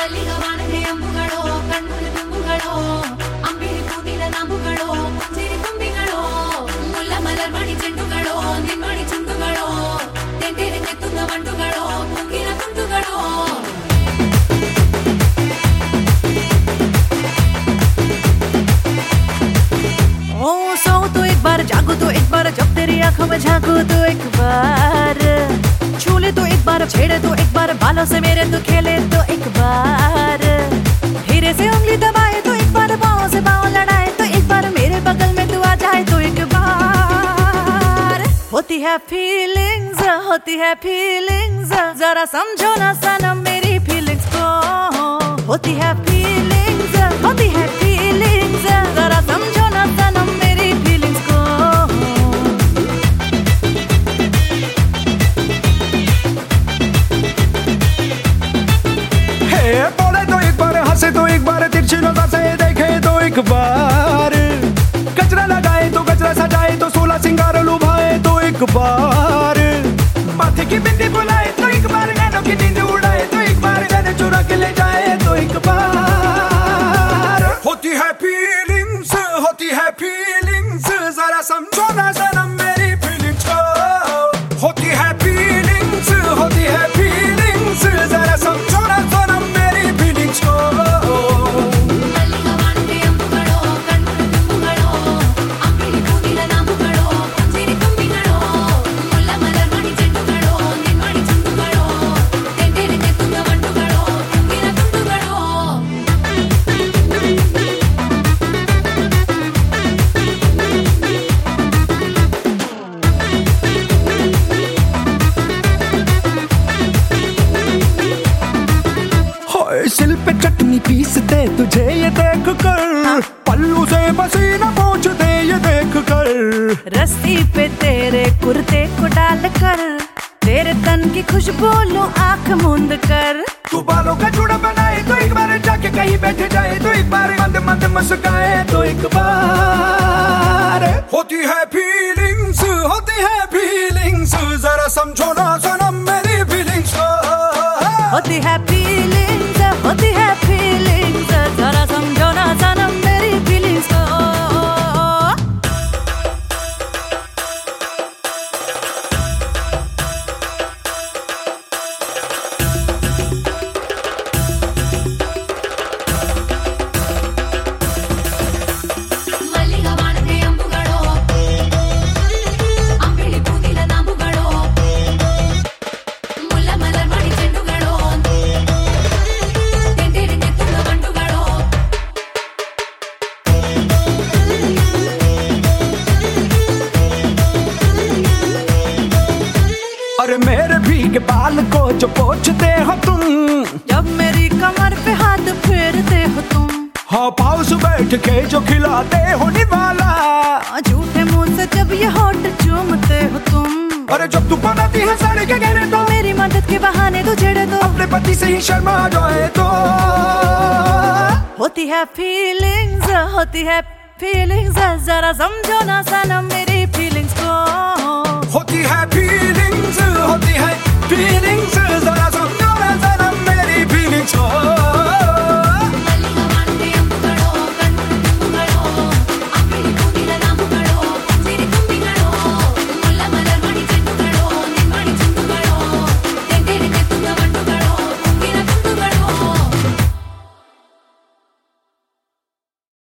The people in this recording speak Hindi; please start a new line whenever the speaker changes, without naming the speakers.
ಮಲ್ಲಿಗವಾನದೆ ಅಂಬುಗಳೋ ಕಣ್ಣುಗಳ ತುಂಬುಗಳೋ ಅಂಬಿಳಿ ಕೂದಿಲ ನಾಂಬುಗಳೋ ಮುಂಜಿರಿ ತುಂಬಿಗಳೋ ಮುಲ್ಲ ಮಲರ್ಮಣಿ ಚೆಂಡುಗಳೋ ನಿನ್ಮಣಿ ಚುಂಡುಗಳೋ ತೆಂಟೆರೆ ತೆತ್ತುಂಗ ಮಂಡುಗಳೋ ಮುಂಗಿನ ತುಂಡುಗಳೋ
सो तो एक बार जागो तो एक बार जब तेरी आंखों में झांको तो एक बार छू ले तो एक बार छेड़े तो एक बार बालों से मेरे तो खेले तो एक बार धीरे से उंगली दबाए तो एक बार पाँव से पाँव लड़ाए तो एक बार मेरे बगल में तू आ जाए तो एक बार होती है फीलिंग्स जरा समझो ना सनम मेरी फीलिंग्स को होती है फीलिंग्स जरा समझो ना सनम मेरी फीलिंग्स को
हे बोले तो एक बार हंसे तो एक बार तिरछी नजर से देखे तो एक बार गजरा लगाए तो गजरा सजाए तो 16 सिंगार लुभाए तो एक बार माथे की बिंदी बुलाए तो एक बार नैनों की नींद उड़ाए तो एक बार जाने चुरा के ले जाए तो एक बार होती है फीलिंग्स जरा समझो ना सनम मेरी फीलिंग्स को होती है फीलिंग्स जरा समझो ना सनम मेरी फीलिंग्स को
ಮಲ್ಲಿಗವಾನದೆ ಅಂಬುಗಳೋ ಕಣ್ಣುಗಳ ತುಂಬುಗಳೋ ಅಂಬಿಳಿ ಕೂದಿಲ ನಾಂಬುಗಳೋ ಮುಂಜಿರಿ ತುಂಬಿಗಳೋ ಮುಲ್ಲ ಮಲರ್ಮಣಿ ಚೆಂಡುಗಳೋ ನಿನ್ಮಣಿ ಚುಂಡುಗಳೋ ತೆಂಟೆರೆ ತೆತ್ತುಂಗ ಮಂಡುಗಳೋ ಮುಂಗಿನ ತುಂಡುಗಳೋ
सिल पे चटनी पीसते तुझे ये देख कर पल्लू से पसीना पोंछते ये देख कर
रस्सी पे तेरे कुर्ते को डाल कर तेरे तन की खुशबू लो आंख मूंद कर
तू बालों का जुड़ा बनाए तो एक बार जाके कहीं बैठ जाए तो एक बार मंद मंद मुस्काए तो एक बार होती है फीलिंग्स जरा समझो ना सनम मेरी फीलिंग्स को
होती है फीलिंग्स जरा समझो ना सनम मेरी फीलिंग्स को
ಮಲ್ಲಿಗವಾನದೆ ಅಂಬುಗಳೋ ಅಂಬಿಳಿ ಕೂದಿಲ ನಾಂಬುಗಳೋ ಮುಲ್ಲ ಮಲರ್ಮಣಿ ಚೆಂಡುಗಳೋ ತೆಂಟೆರೆ ತೆತ್ತುಂಗ ಮಂಡುಗಳೋ
अरे मेरे भीगे बाल को जो पोंछते हो तुम
जब मेरी कमर पे हाथ फेरते हो तुम
हाँ पाँव से बैठ के जो खिलाते हो निवाला
झूठे मुंह से जब ये होठ चूमते हो तुम
अरे जब तू बनाती है साड़ी के घेरे तो
मेरी मदद के बहाने तू छेड़े तो
अपने पति से ही शर्मा जाए तो
होती है फीलिंग्स जरा समझो ना सनम मेरी फीलिंग्स को
होती है फीलिंग्स